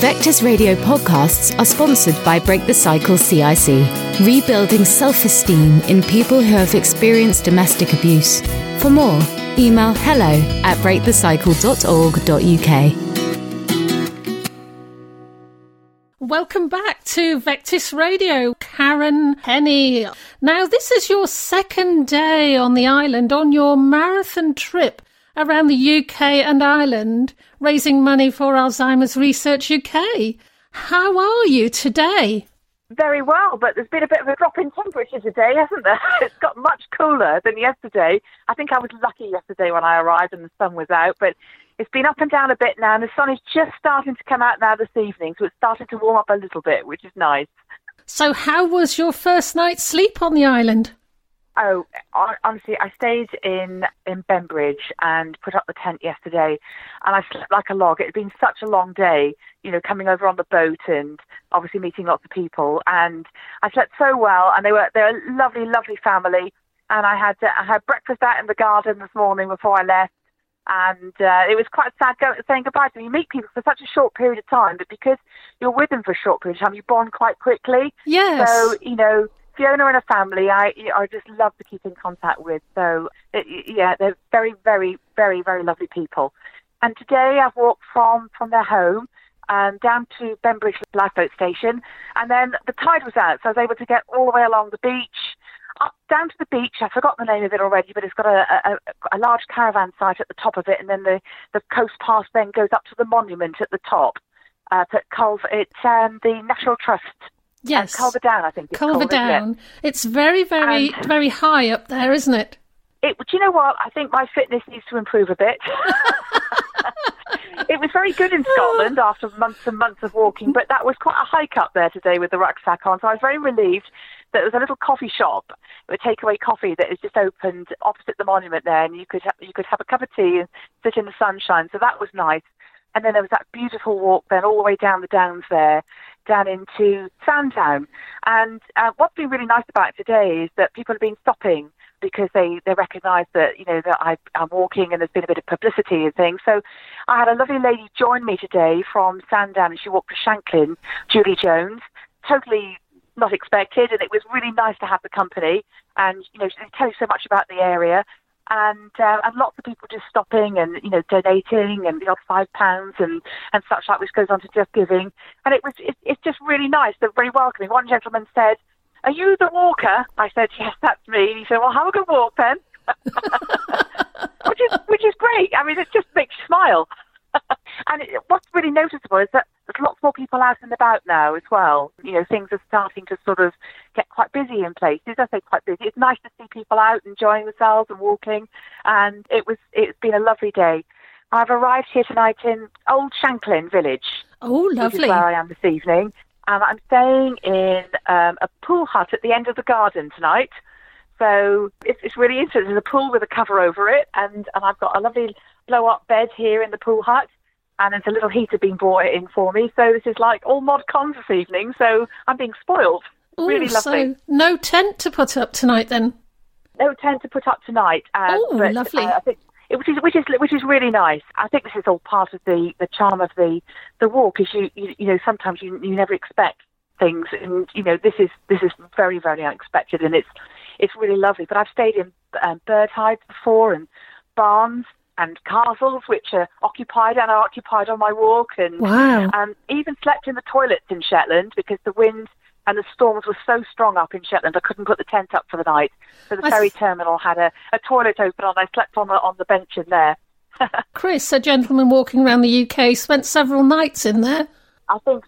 Vectis Radio podcasts are sponsored by Break the Cycle CIC, rebuilding self-esteem in people who have experienced domestic abuse. For more, email hello@breakthecycle.org.uk. Welcome back to Vectis Radio, Karen Henny. Now, this is your second day on the island on your marathon trip around the UK and Ireland, raising money for Alzheimer's Research UK. How are you today? Very well, but there's been a bit of a drop in temperature today, hasn't there? It's got much cooler than yesterday. I think I was lucky yesterday when I arrived and the sun was out, but it's been up and down a bit now, and the sun is just starting to come out now this evening, so it's starting to warm up a little bit, which is nice. So how was your first night's sleep on the island? Oh, honestly, I stayed in Bembridge and put up the tent yesterday, and I slept like a log. It had been such a long day, coming over on the boat and obviously meeting lots of people. And I slept so well, and they're a lovely, lovely family. And I had breakfast out in the garden this morning before I left, and it was quite sad saying goodbye to them. You meet people for such a short period of time, but because you're with them for a short period of time, you bond quite quickly. Yes. So, Fiona and her family, I just love to keep in contact with. So, they're very, very, very, very lovely people. And today I've walked from their home down to Bembridge Lifeboat Station. And then the tide was out, so I was able to get all the way along the beach, up down to the beach. I've forgotten the name of it already, but it's got a large caravan site at the top of it. And then the coast path then goes up to the monument at the top. It's the National Trust. Yes. Culver Down, I think it's Culver called, Down. It's very, very, very high up there, isn't it? Do you know what? I think my fitness needs to improve a bit. It was very good in Scotland after months and months of walking, but that was quite a hike up there today with the rucksack on. So I was very relieved that there was a little coffee shop, a takeaway coffee that is just opened opposite the monument there, and you could have a cup of tea and sit in the sunshine. So that was nice. And then there was that beautiful walk then all the way down the downs there, down into Sandown. And what's been really nice about it today is that people have been stopping because they recognise that, that I'm walking and there's been a bit of publicity and things. So I had a lovely lady join me today from Sandown, and she walked to Shanklin, Julie Jones, totally not expected, and it was really nice to have the company. And, they tell you so much about the area. And lots of people just stopping and, donating, and the odd £5 and such like, which goes on to Just Giving. And it's just really nice. They're very welcoming. One gentleman said, "Are you the walker?" I said, "Yes, that's me." And he said, "Well, have a good walk then." which is great. I mean, it just makes you smile. And what's really noticeable is that there's lots more people out and about now as well. Things are starting to sort of get quite busy in places. I say quite busy. It's nice to see people out enjoying themselves and walking. And it's been a lovely day. I've arrived here tonight in Old Shanklin Village. Oh, lovely. Which is where I am this evening. And I'm staying in a pool hut at the end of the garden tonight. So it's really interesting. There's a pool with a cover over it, and I've got a lovely blow-up bed here in the pool hut, and there's a little heater being brought in for me. So this is like all mod cons this evening, so I'm being spoiled. Ooh, really lovely. So no tent to put up tonight then? No tent to put up tonight. But, lovely. I think, which is really nice. I think this is all part of the charm of the walk. Is you sometimes you never expect things, and this is very, very unexpected, and it's really lovely. But I've stayed in bird hides before, and barns and castles, which are occupied and are occupied on my walk, and wow. Even slept in the toilets in Shetland because the wind and the storms were so strong up in Shetland, I couldn't put the tent up for the night. So the ferry terminal had a toilet open, and I slept on the bench in there. Chris, a gentleman walking around the UK, spent several nights in there. I think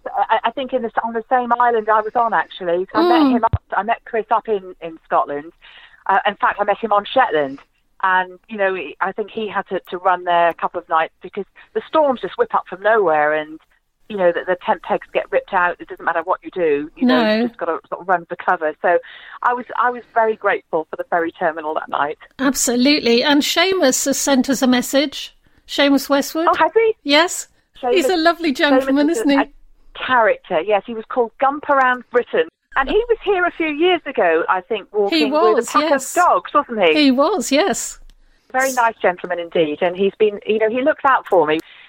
on the same island I was on, actually. So I met Chris up in Scotland. In fact, I met him on Shetland. And, I think he had to run there a couple of nights because the storms just whip up from nowhere, and, the tent pegs get ripped out. It doesn't matter what you do. You just got to sort of run for cover. So I was very grateful for the ferry terminal that night. Absolutely. And Seamus has sent us a message. Seamus Westwood. Oh, has he? Yes. Seamus, he's a lovely gentleman, isn't he? A character, yes. He was called Gump Around Britain. And he was here a few years ago, I think, walking with a pack of dogs, wasn't he? He was, yes. Very nice gentleman indeed. And he's been, he looks out for me.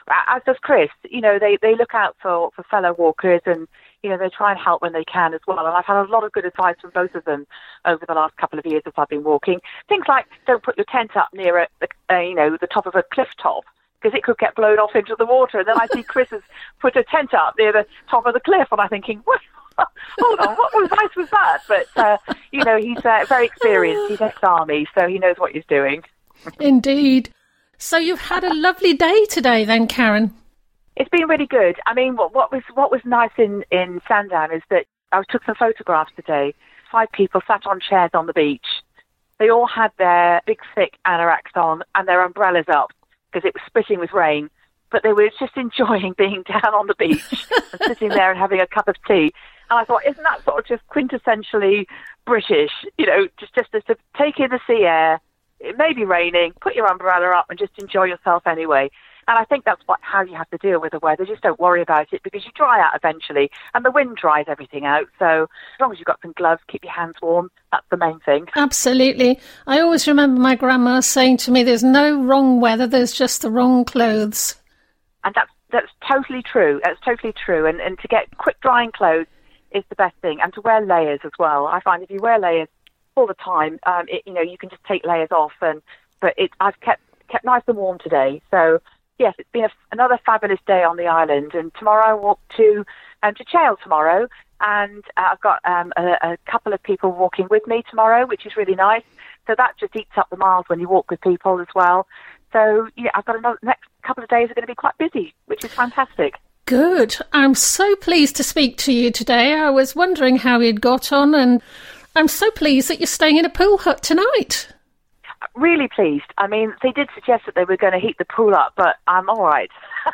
as does Chris. You know, they look out for fellow walkers, and you know, they try and help when they can as well. And I've had a lot of good advice from both of them over the last couple of years as I've been walking. Things like, don't put your tent up near the top of a cliff top, because it could get blown off into the water. And then I see Chris has put a tent up near the top of the cliff, and I'm thinking, what? Hold on, what advice was that? But, you know, he's very experienced. He's ex-army, so he knows what he's doing. Indeed. So you've had a lovely day today then, Karen? It's been really good. I mean, what was nice in Sandown is that I took some photographs today. 5 people sat on chairs on the beach. They all had their big, thick anoraks on and their umbrellas up because it was spitting with rain. But they were just enjoying being down on the beach and sitting there and having a cup of tea. And I thought, isn't that sort of just quintessentially British? You know, just to take in the sea air. It may be raining, put your umbrella up and just enjoy yourself anyway. And I think that's how you have to deal with the weather. Just don't worry about it because you dry out eventually and the wind dries everything out. So as long as you've got some gloves, keep your hands warm. That's the main thing. Absolutely. I always remember my grandma saying to me, there's no wrong weather, there's just the wrong clothes. And that's totally true. That's totally true. And to get quick drying clothes is the best thing. And to wear layers as well. I find if you wear layers all the time, you know, you can just take layers off. But I've kept nice and warm today. So yes, it's been another fabulous day on the island. And tomorrow I walk to Chale tomorrow, and I've got a couple of people walking with me tomorrow, which is really nice. So that just eats up the miles when you walk with people as well. So yeah, I've got next couple of days are going to be quite busy, which is fantastic. Good. I'm so pleased to speak to you today. I was wondering how you'd got on, and I'm so pleased that you're staying in a pool hut tonight. Really pleased. I mean, they did suggest that they were going to heat the pool up, but I'm all right.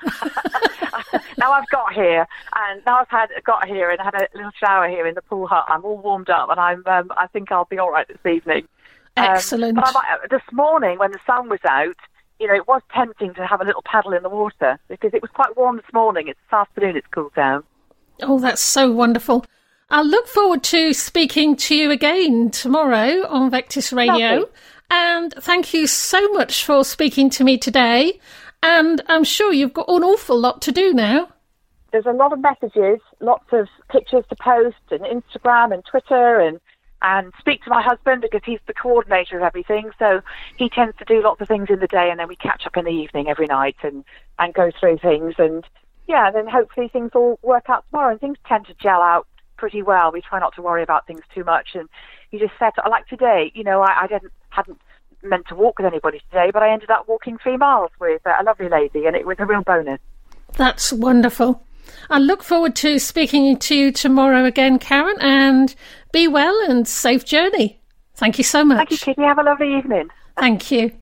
Now I've got here, and had a little shower here in the pool hut. I'm all warmed up, and I think I'll be all right this evening. Excellent. But this morning, when the sun was out, you know, it was tempting to have a little paddle in the water because it was quite warm this morning. It's this afternoon it's cooled down. Oh, that's so wonderful. I'll look forward to speaking to you again tomorrow on Vectis Radio. Lovely. And thank you so much for speaking to me today. And I'm sure you've got an awful lot to do now. There's a lot of messages, lots of pictures to post, and Instagram and Twitter, and speak to my husband because he's the coordinator of everything. So he tends to do lots of things in the day, and then we catch up in the evening every night and go through things. And yeah, then hopefully things will work out tomorrow, and things tend to gel out pretty well. We try not to worry about things too much, and you just set it like today. You know, I hadn't meant to walk with anybody today, but I ended up walking 3 miles with a lovely lady, and it was a real bonus. That's wonderful. I look forward to speaking to you tomorrow again, Karen, and be well and safe journey. Thank you so much. Thank you, Kitty. Have a lovely evening. Thank you.